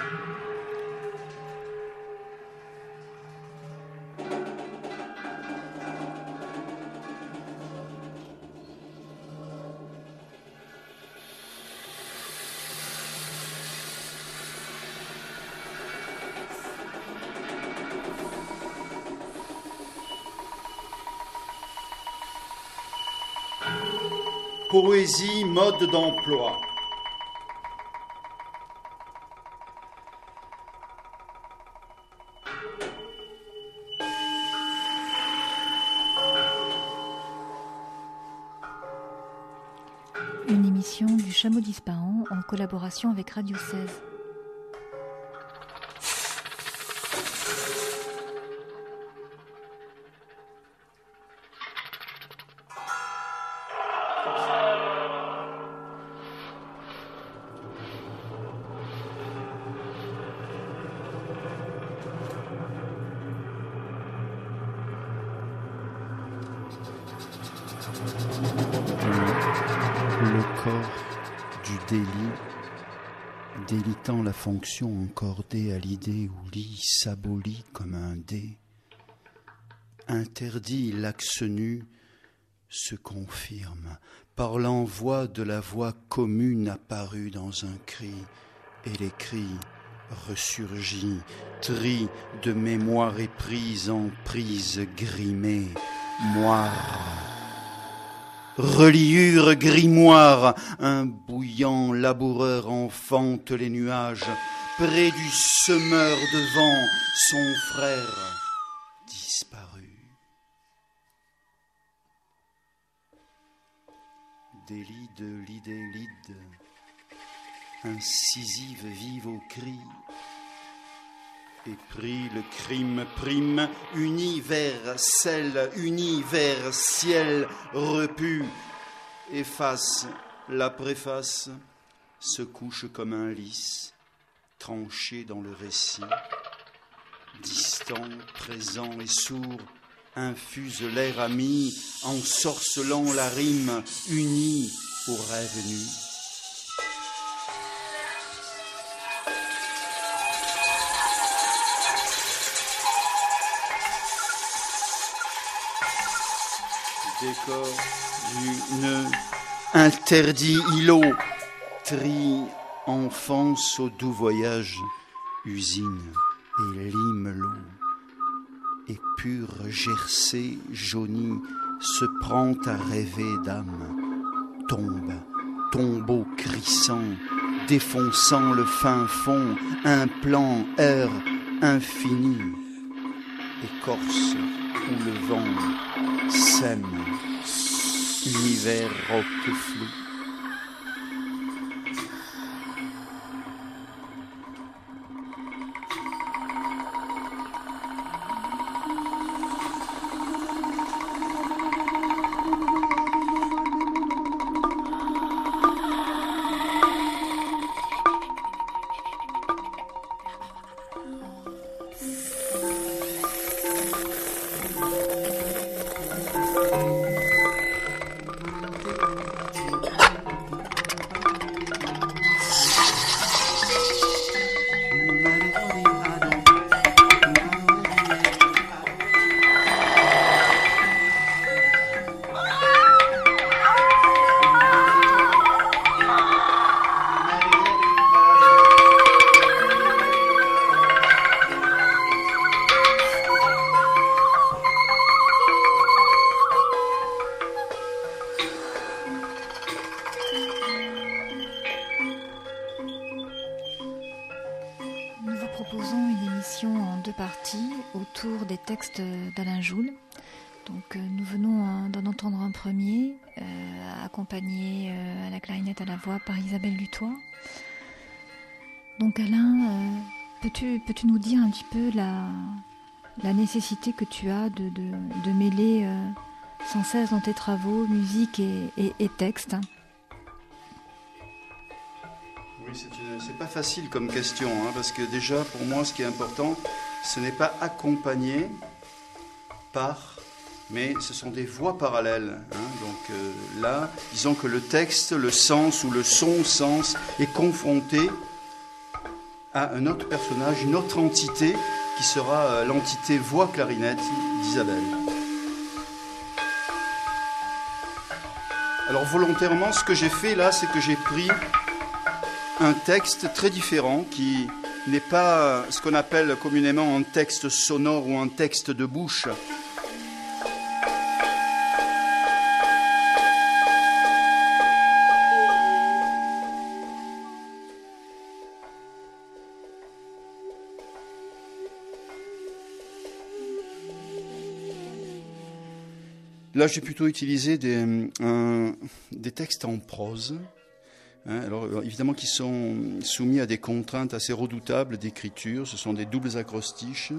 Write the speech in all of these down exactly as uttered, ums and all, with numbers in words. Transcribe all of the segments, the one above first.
Poésie, mode d'emploi. Une émission du Chameau d'Ispahan en collaboration avec Radio seize. Le corps du délit, délitant la fonction encordée à l'idée où lit s'abolit comme un dé, interdit l'axe nu, se confirme par l'envoi de la voix commune apparue dans un cri, et les cris ressurgis, tri de mémoire éprise en prise grimée, moire. Reliure grimoire, un bouillant laboureur enfante les nuages, près du semeur de vent, son frère disparu. Délit de l'idélide, incisive vive au cri, et pris le crime prime, universel, universel, repu, efface la préface, se couche comme un lys, tranché dans le récit, distant, présent et sourd, infuse l'air ami, ensorcelant la rime, unie au rêve nu. Décor du nœud, interdit îlot, tri, enfance au doux voyage, usine et lime l'eau, et pur gercé jauni se prend à rêver d'âme, tombe, tombeau crissant, défonçant le fin fond, un plan, heure infini, écorce où le vent sème, univers roc flou. Autour des textes d'Alain Joule. Donc euh, nous venons euh, d'en entendre un premier, euh, accompagné euh, à la clarinette, à la voix par Isabelle Lutois. Donc Alain, euh, peux-tu, peux-tu nous dire un petit peu la, la nécessité que tu as de, de, de mêler euh, sans cesse dans tes travaux musique et, et, et texte? Oui, c'est, c'est pas facile comme question, hein, parce que déjà pour moi ce qui est important, ce n'est pas accompagné par, mais ce sont des voix parallèles. Hein. Donc euh, là, disons que le texte, le sens ou le son-sens est confronté à un autre personnage, une autre entité, qui sera euh, l'entité voix-clarinette d'Isabelle. Alors volontairement, ce que j'ai fait là, c'est que j'ai pris un texte très différent qui n'est pas ce qu'on appelle communément un texte sonore ou un texte de bouche. Là, j'ai plutôt utilisé des, un, des textes en prose, hein, alors évidemment qui sont soumis à des contraintes assez redoutables d'écriture. Ce sont des doubles acrostiches,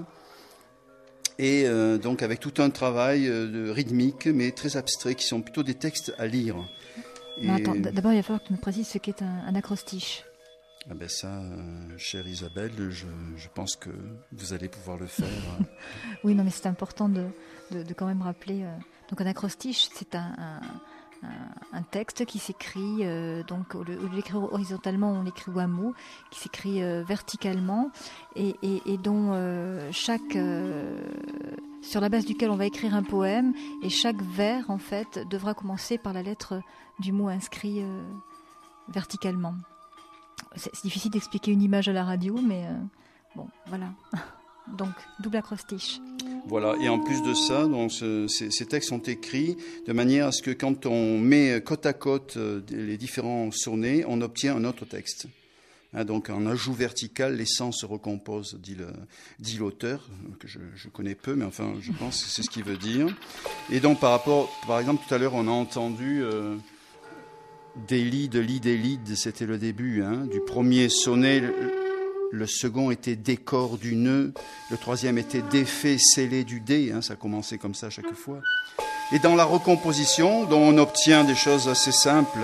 et euh, donc avec tout un travail de rythmique, mais très abstrait, qui sont plutôt des textes à lire. Et... Attends, d'abord, il va falloir que tu me précises ce qu'est un, un acrostiche. Ah ben ça, euh, chère Isabelle, je, je pense que vous allez pouvoir le faire. Oui, non, mais c'est important de, de, de quand même rappeler... Euh... Donc un acrostiche, c'est un, un, un, un texte qui s'écrit, euh, donc au lieu de l'écrire horizontalement, on l'écrit wamo, qui s'écrit euh, verticalement, et, et, et dont euh, chaque, euh, sur la base duquel on va écrire un poème, et chaque vers en fait devra commencer par la lettre du mot inscrit euh, verticalement. C'est, c'est difficile d'expliquer une image à la radio, mais euh, bon, voilà. Donc, double acrostiche. Voilà, et en plus de ça, donc, ce, ces, ces textes sont écrits de manière à ce que quand on met côte à côte les différents sonnets, on obtient un autre texte. Hein, donc, en ajout vertical, les sens se recomposent, dit, le, dit l'auteur, que je, je connais peu, mais enfin, je pense que c'est ce qu'il veut dire. Et donc, par rapport, par exemple, tout à l'heure, on a entendu euh, des lits, de lits, des lits, c'était le début, hein, du premier sonnet. Le, Le second était décor du nœud, le troisième était défait scellé du dé, hein, ça commençait comme ça à chaque fois. Et dans la recomposition, dont on obtient des choses assez simples,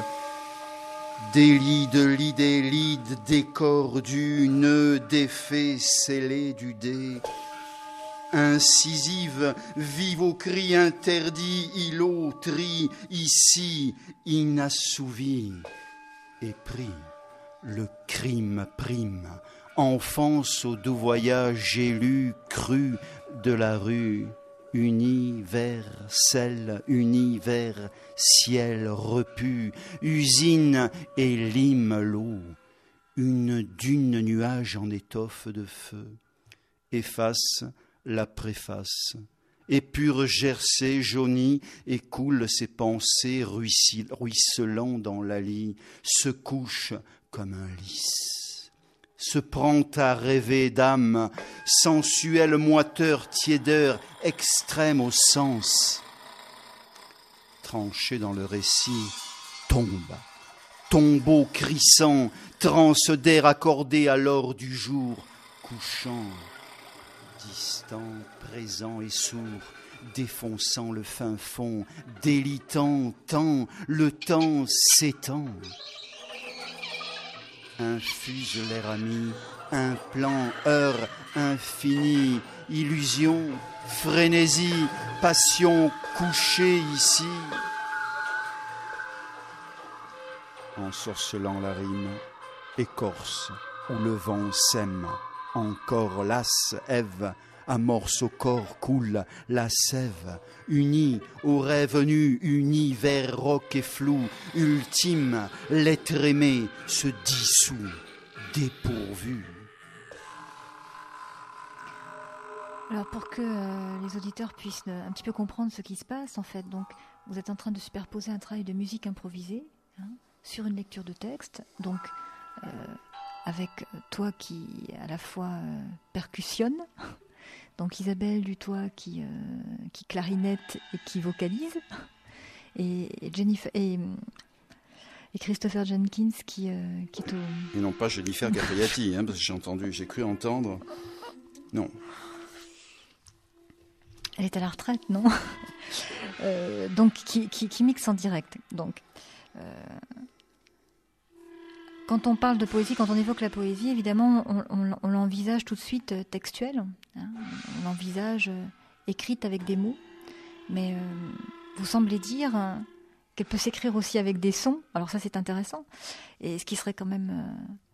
des lits, de lits, des lits, décor du nœud, défait scellé du dé, incisive, vive au cri interdit, îlot, tri, ici, inassouvi, et pris, le crime prime. Enfance au doux voyage élu, cru de la rue, universel, univers, ciel repu, usine et lime l'eau, une dune nuage en étoffe de feu, efface la préface, épure gercé, jauni, et coule ses pensées ruisselant dans la lie, se couche comme un lys. Se prend à rêver d'âme, sensuelle moiteur, tiédeur, extrême au sens. Tranché dans le récit, tombe, tombeau crissant, transe d'air accordé à l'or du jour, couchant, distant, présent et sourd, défonçant le fin fond, délitant, tant, le temps s'étend. Infuse l'air ami, un plan, heure infinie, illusion, frénésie, passion couchée ici. Ensorcelant la rime, écorce où le vent sème, encore lasse, Ève, amorce au corps, coule la sève, unie au rêve nu, univers roc et flou, ultime, l'être aimé se dissout, dépourvu. Alors pour que euh, les auditeurs puissent euh, un petit peu comprendre ce qui se passe, en fait, donc vous êtes en train de superposer un travail de musique improvisée, hein, sur une lecture de texte, donc euh, avec toi qui à la fois euh, percussionne. Donc Isabelle Dutoit qui, euh, qui clarinette et qui vocalise, et, et, Jennifer, et, et Christopher Jenkins qui, euh, qui est au... Et non pas Jennifer Gabriati, hein, parce que j'ai entendu, j'ai cru entendre. Non. Elle est à la retraite, non euh, Donc qui, qui, qui mixe en direct. Donc, euh, quand on parle de poésie, quand on évoque la poésie, évidemment, on, on, on l'envisage tout de suite textuelle. Hein, on l'envisage euh, écrite avec des mots. Mais euh, vous semblez dire euh, qu'elle peut s'écrire aussi avec des sons. Alors ça, c'est intéressant. Et ce qui serait quand même euh,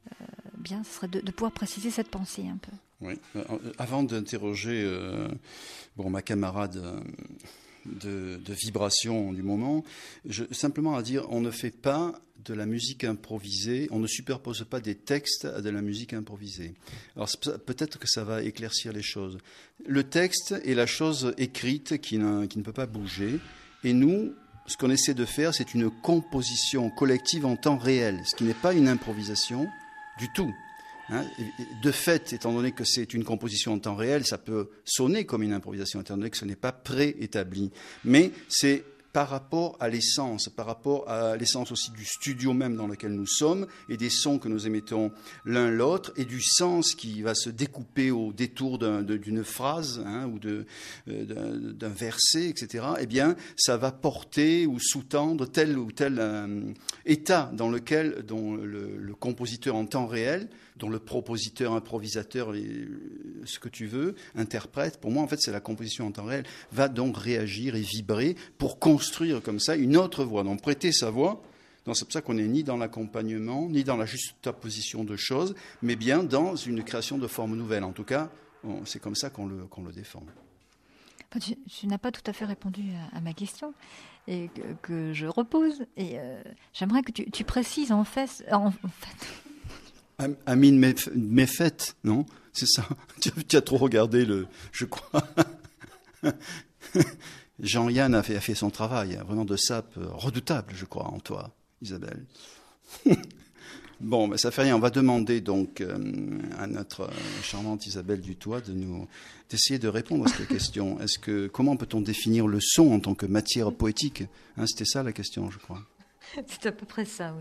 euh, bien, ce serait de, de pouvoir préciser cette pensée un peu. Oui. Avant d'interroger euh, bon, ma camarade euh, de, de vibration du moment, je, simplement à dire, on ne fait pas de la musique improvisée, on ne superpose pas des textes à de la musique improvisée. Alors peut-être que ça va éclaircir les choses. Le texte est la chose écrite qui ne, qui ne peut pas bouger, et nous, ce qu'on essaie de faire, c'est une composition collective en temps réel, ce qui n'est pas une improvisation du tout. De fait, étant donné que c'est une composition en temps réel, ça peut sonner comme une improvisation, étant donné que ce n'est pas préétabli. Mais c'est par rapport à l'essence, par rapport à l'essence aussi du studio même dans lequel nous sommes, et des sons que nous émettons l'un l'autre, et du sens qui va se découper au détour d'un, de, d'une phrase hein, ou de, euh, d'un verset, et cetera, eh bien, ça va porter ou sous-tendre tel ou tel euh, état dans lequel dont le, le compositeur en temps réel, dont le propositeur, improvisateur, ce que tu veux, interprète, pour moi, en fait, c'est la composition en temps réel, va donc réagir et vibrer pour construire comme ça une autre voix, donc prêter sa voix. Donc c'est pour ça qu'on n'est ni dans l'accompagnement, ni dans la juxtaposition de choses, mais bien dans une création de formes nouvelles. En tout cas, on, c'est comme ça qu'on le, qu'on le défend. Tu, tu n'as pas tout à fait répondu à, à ma question et que, que je repose. Et euh, j'aimerais que tu, tu précises en fait... En, en fait Amine Mefet, non? C'est ça. Tu, tu as trop regardé le, je crois. Jean-Yann a fait, a fait son travail, vraiment de sape redoutable, je crois, en toi, Isabelle. Bon, mais ça fait rien. On va demander donc euh, à notre charmante Isabelle Dutoit de nous d'essayer de répondre à cette question. Est-ce que comment peut-on définir le son en tant que matière poétique? Hein, c'était ça la question, je crois. C'est à peu près ça, oui.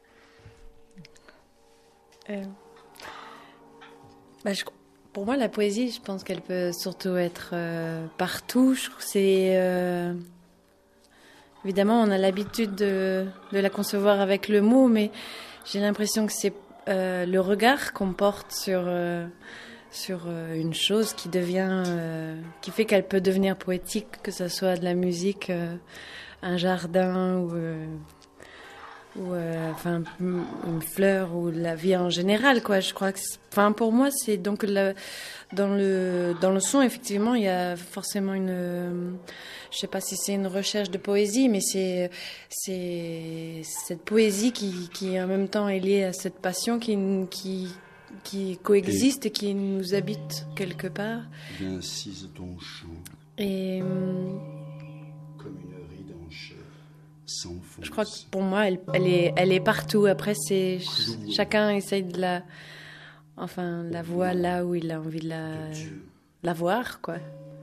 Euh, bah, je, pour moi, la poésie, je pense qu'elle peut surtout être euh, partout. Je trouve que c'est euh, évidemment, on a l'habitude de, de la concevoir avec le mot, mais j'ai l'impression que c'est euh, le regard qu'on porte sur euh, sur euh, une chose qui devient, euh, qui fait qu'elle peut devenir poétique, que ce soit de la musique, euh, un jardin ou euh, ou euh, enfin une fleur ou la vie en général, quoi. Je crois que enfin pour moi c'est donc la, dans le dans le son effectivement il y a forcément une euh, je sais pas si c'est une recherche de poésie, mais c'est c'est cette poésie qui qui en même temps est liée à cette passion qui qui qui coexiste et, et qui nous habite quelque part. Bien assise ton chant. Et euh, je crois que pour moi, elle, elle, est, elle est partout. Après, c'est ch- chacun essaye de la, enfin, la voir là où il a envie de la, la voir, quoi.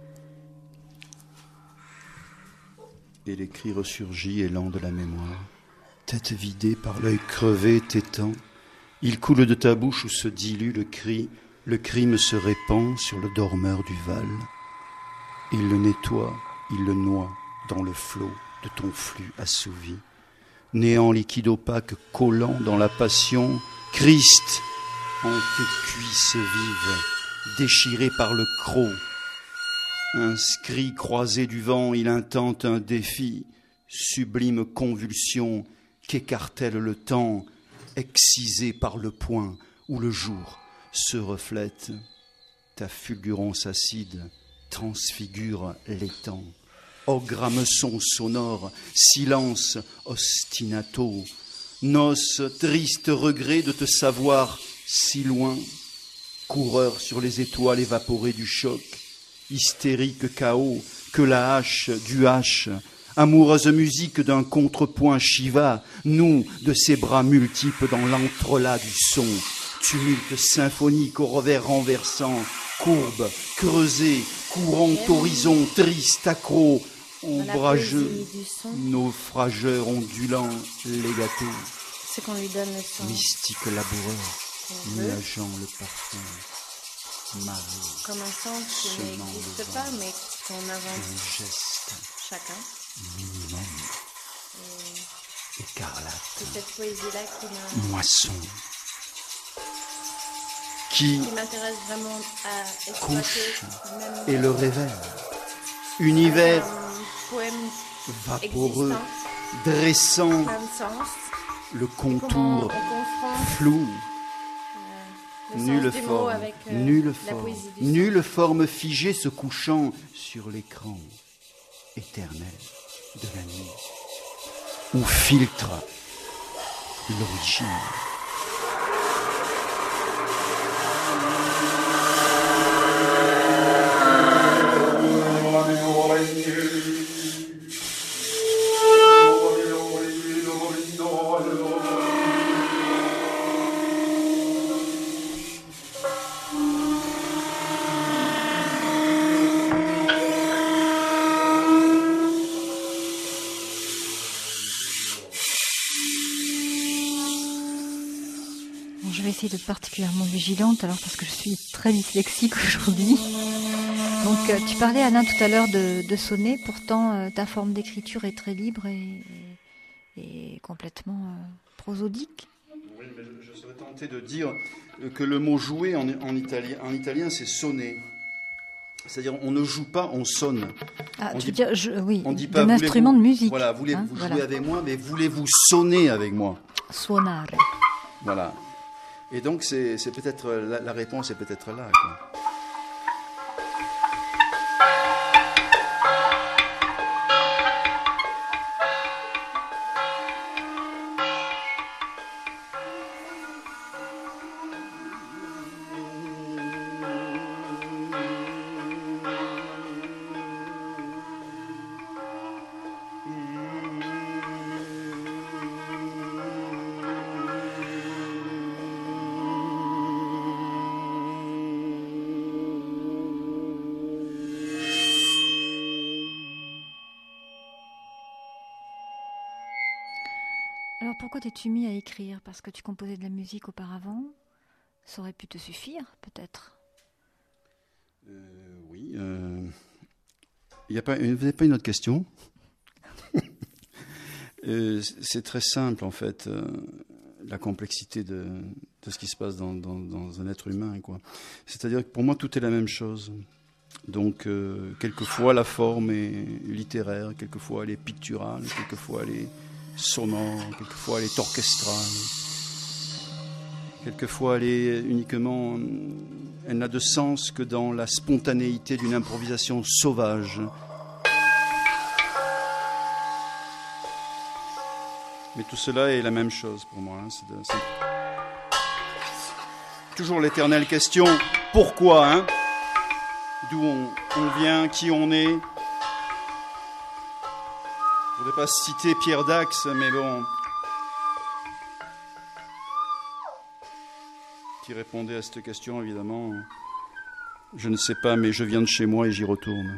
Et les cris ressurgis, élan de la mémoire, tête vidée par l'œil crevé, t'étend, il coule de ta bouche où se dilue le cri, le crime se répand sur le dormeur du Val. Il le nettoie, il le noie dans le flot de ton flux assouvi. Néant liquide opaque collant dans la passion, Christ en tes cuisses vives, déchiré par le croc. Inscrit croisé du vent, il intente un défi, sublime convulsion qu'écartèle le temps, excisé par le point où le jour se reflète. Ta fulgurance acide transfigure l'étang. Ogre hameçon sonore, silence ostinato, noce, triste regret de te savoir si loin, coureur sur les étoiles évaporées du choc, hystérique chaos que la hache du H, amoureuse musique d'un contrepoint Shiva, nous de ses bras multiples dans l'entrelacs du son, tumulte symphonique au revers renversant, courbe, creusé, courant horizon, triste, accro, ombrageux, naufrageur ondulant, legato, c'est qu'on lui donne le son. Mystique laboureur, nuageant le parfum, marée, comme un sens qui n'existe pas, mais qu'on invente un geste, chacun. Minimum, Et écarlate, c'est cette poésie-là qui, m'a... moisson, qui, qui m'intéresse vraiment à exploiter. Couche même et le révèle. Univers un poème vaporeux, existant, dressant plein de sens. le Comment contour on confronte flou Le sens Nulle du mot forme, avec, euh, nulle la forme, poésie du nulle forme figée se couchant sur l'écran éternel de la nuit, où filtre l'origine. Je vais essayer d'être particulièrement vigilante alors parce que je suis très dyslexique aujourd'hui. Donc euh, tu parlais Alain tout à l'heure de, de sonner, pourtant euh, ta forme d'écriture est très libre et, et, et complètement euh, prosodique. Oui, mais je, je serais tenté de dire que le mot jouer en, en italien, en italien c'est sonner. C'est-à-dire on ne joue pas, on sonne. Ah, on tu dit, veux dire, je, oui, on dit pas, d'un instrument de musique. Voilà, voulez-vous hein, jouer voilà. avec moi, mais voulez-vous sonner avec moi? Suonare. Voilà. Et donc c'est, c'est peut-être la, la réponse est peut-être là, quoi. Alors pourquoi t'es-tu mis à écrire? Parce que tu composais de la musique auparavant? Ça aurait pu te suffire, peut-être? Euh, oui. Euh, y a pas, vous n'avez pas une autre question? euh, C'est très simple, en fait, euh, la complexité de, de ce qui se passe dans, dans, dans un être humain, quoi. C'est-à-dire que pour moi, tout est la même chose. Donc, euh, quelquefois, la forme est littéraire, quelquefois, elle est picturale, quelquefois, elle est sonore, quelquefois, elle est orchestrale. Quelquefois, elle est uniquement... Elle n'a de sens que dans la spontanéité d'une improvisation sauvage. Mais tout cela est la même chose pour moi. Hein. C'est de, c'est... Toujours l'éternelle question, pourquoi, hein? D'où on, on vient, qui on est. Je ne voudrais pas citer Pierre Dax, mais bon... qui répondait à cette question, évidemment. Je ne sais pas, mais je viens de chez moi et j'y retourne.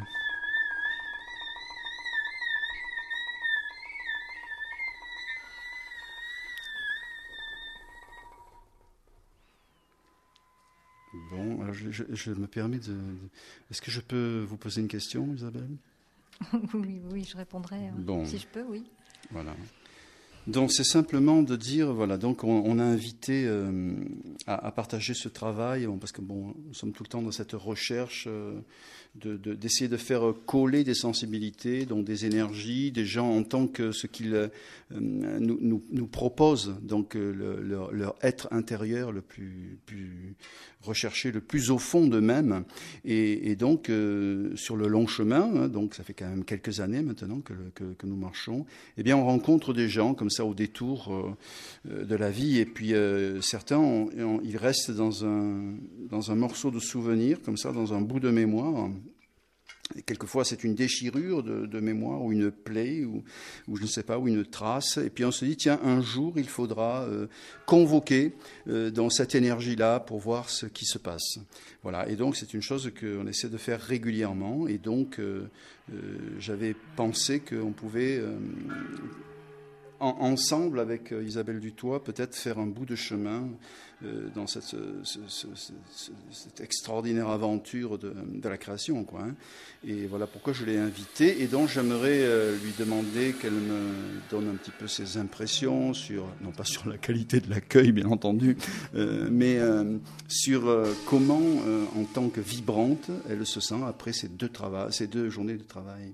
Bon, alors je, je, je me permets de... Est-ce que je peux vous poser une question, Isabelle? Oui, oui, je répondrai. Hein. Bon. Si je peux, oui. Voilà. Donc c'est simplement de dire, voilà, donc on, on a invité euh, à, à partager ce travail, parce que bon, nous sommes tout le temps dans cette recherche euh, de, de, d'essayer de faire coller des sensibilités, donc des énergies, des gens en tant que ce qu'ils euh, nous, nous, nous proposent, donc euh, le, leur, leur être intérieur le plus, plus recherché, le plus au fond d'eux-mêmes, et, et donc euh, sur le long chemin, hein, donc ça fait quand même quelques années maintenant que, que, que nous marchons, eh bien on rencontre des gens comme ça au détour euh, de la vie, et puis euh, certains, on, on, ils restent dans un, dans un morceau de souvenir, comme ça, dans un bout de mémoire. Et quelquefois, c'est une déchirure de, de mémoire, ou une plaie, ou, ou je ne sais pas, ou une trace. Et puis on se dit, tiens, un jour, il faudra euh, convoquer euh, dans cette énergie-là pour voir ce qui se passe. Voilà. Et donc, c'est une chose qu'on essaie de faire régulièrement. Et donc, euh, euh, j'avais pensé qu'on pouvait... Euh, En, ensemble, avec euh, Isabelle Dutoit, peut-être faire un bout de chemin euh, dans cette, ce, ce, ce, ce, cette extraordinaire aventure de, de la création, quoi, hein. Et voilà pourquoi je l'ai invitée, et donc j'aimerais euh, lui demander qu'elle me donne un petit peu ses impressions sur, non pas sur la qualité de l'accueil, bien entendu, euh, mais euh, sur euh, comment, euh, en tant que vibrante, elle se sent après ces deux, trava- ces deux journées de travail.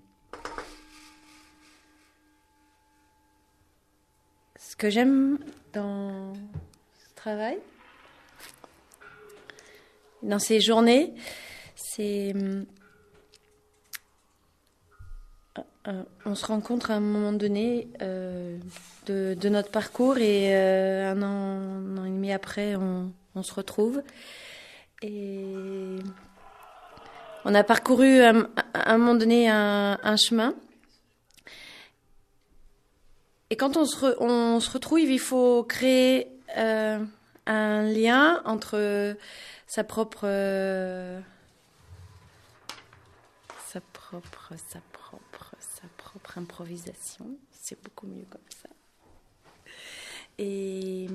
Ce que j'aime dans ce travail, dans ces journées, c'est euh, on se rencontre à un moment donné euh, de, de notre parcours et euh, un, an, un an et demi après, on, on se retrouve. Et on a parcouru à, à un moment donné un, un chemin. Et quand on se, re, on se retrouve, il faut créer euh, un lien entre sa propre, euh, sa propre, sa propre, sa propre improvisation. C'est beaucoup mieux comme ça. Et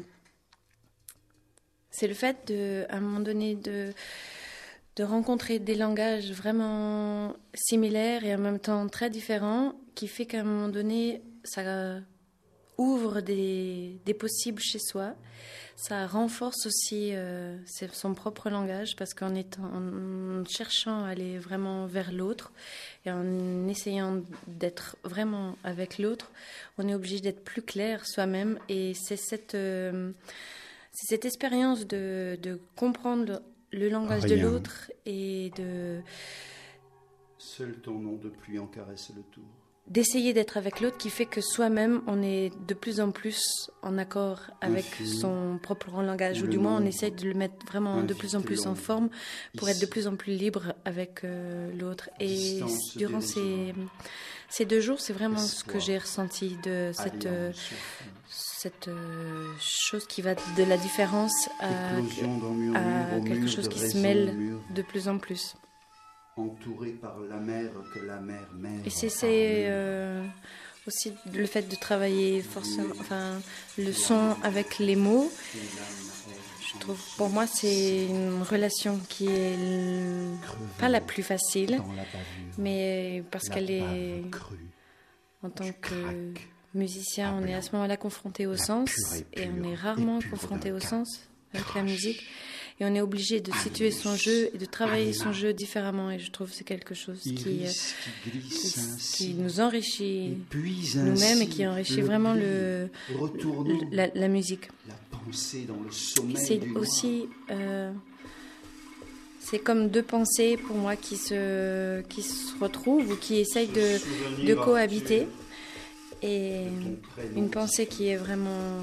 c'est le fait de, à un moment donné, de de rencontrer des langages vraiment similaires et en même temps très différents, qui fait qu'à un moment donné, ça ouvre des, des possibles chez soi. Ça renforce aussi euh, son propre langage, parce qu'en étant, en cherchant à aller vraiment vers l'autre et en essayant d'être vraiment avec l'autre, on est obligé d'être plus clair soi-même. Et c'est cette, euh, c'est cette expérience de, de comprendre le langage Rien. de l'autre et de... Seul ton nom de pluie en caresse le tour. D'essayer d'être avec l'autre, qui fait que soi-même, on est de plus en plus en accord avec son propre langage, ou du moins on essaye de le mettre vraiment de plus en plus en forme pour être de plus en plus libre avec euh, l'autre. Et durant ces, ces deux jours, c'est vraiment ce que j'ai ressenti de cette... Euh, cette euh, chose qui va de la différence à, à quelque chose qui se mêle de plus en plus. Entouré par la mer que la mer mère. Et c'est, c'est euh, aussi le fait de travailler forcément, enfin, le son avec les mots. Je trouve, pour moi, c'est une relation qui est l... pas la plus facile, mais parce qu'elle est, en tant que musicien, on est à ce moment-là confronté au sens, et on est rarement confronté au sens avec la musique, et on est obligé de situer son jeu et de travailler son jeu différemment, et je trouve que c'est quelque chose qui, qui, qui nous enrichit nous-mêmes et qui enrichit vraiment le, le, la, la musique. C'est aussi euh, c'est comme deux pensées pour moi qui se, qui se retrouvent ou qui essayent de, de cohabiter. Et une pensée qui est vraiment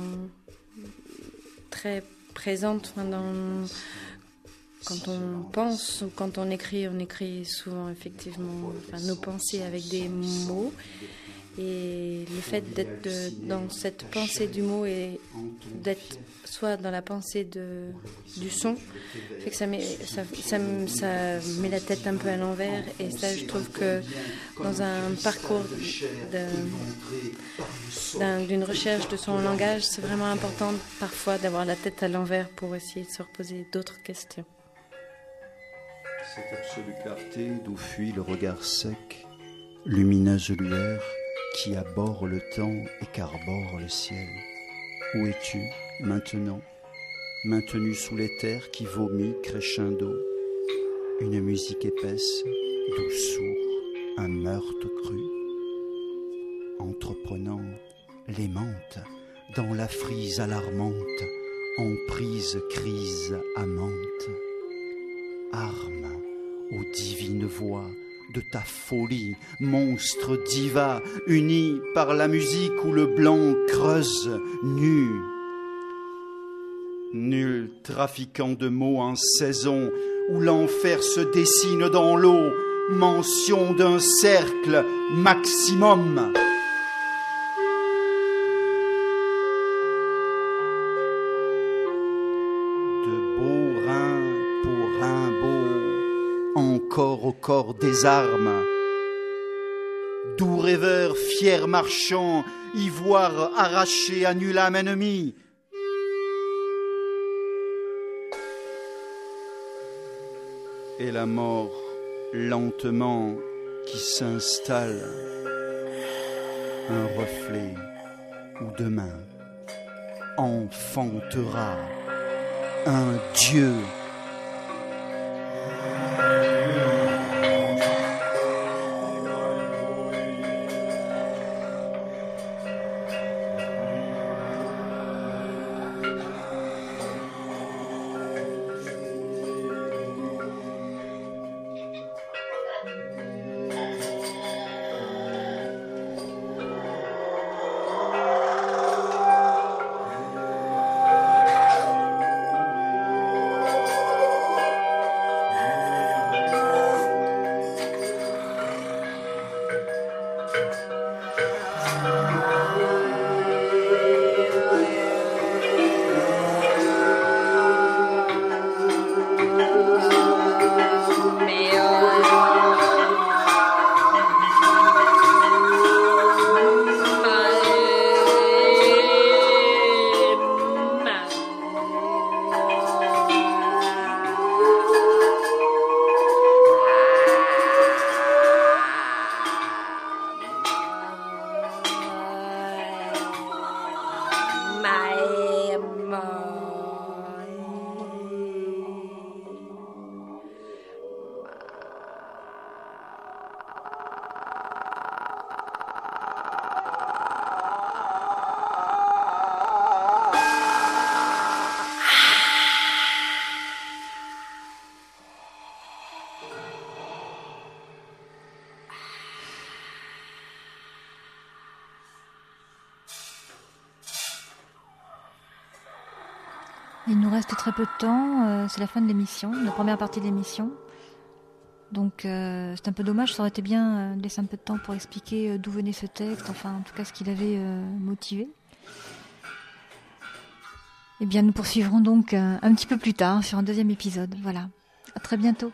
très présente dans, quand on pense ou quand on écrit. On écrit souvent effectivement enfin, nos pensées avec des mots. Et le fait d'être de, dans cette pensée du mot et d'être soit dans la pensée de, du son, fait que ça met, ça, ça, ça met la tête un peu à l'envers. Et ça, je trouve que dans un parcours de, d'un, d'une recherche de son langage, c'est vraiment important parfois d'avoir la tête à l'envers pour essayer de se reposer d'autres questions. Cette absolue clarté d'où fuit le regard sec, lumineuse lueur, qui aborde le temps et qu'arbore le ciel. Où es-tu maintenant, maintenu sous l'éther qui vomit crescendo, une musique épaisse, doux sourd, un meurtre cru, entreprenant l'aimante dans la frise alarmante, emprise crise amante, arme aux divines voix de ta folie, monstre diva, uni par la musique où le blanc creuse nu. Nul trafiquant de mots en saison, où l'enfer se dessine dans l'eau, mention d'un cercle maximum. De beaux reins pour Rimbaud, encore au corps des armes. Doux rêveur, fier marchand, ivoire arraché à nul âme ennemie. Et la mort lentement qui s'installe, un reflet où demain enfantera un Dieu. Il nous reste très peu de temps, euh, c'est la fin de l'émission, la première partie de l'émission. Donc euh, c'est un peu dommage, ça aurait été bien euh, de laisser un peu de temps pour expliquer euh, d'où venait ce texte, enfin en tout cas ce qui l'avait euh, motivé. Eh bien nous poursuivrons donc euh, un petit peu plus tard sur un deuxième épisode. Voilà, à très bientôt.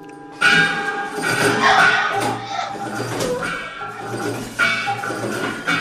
Thank you.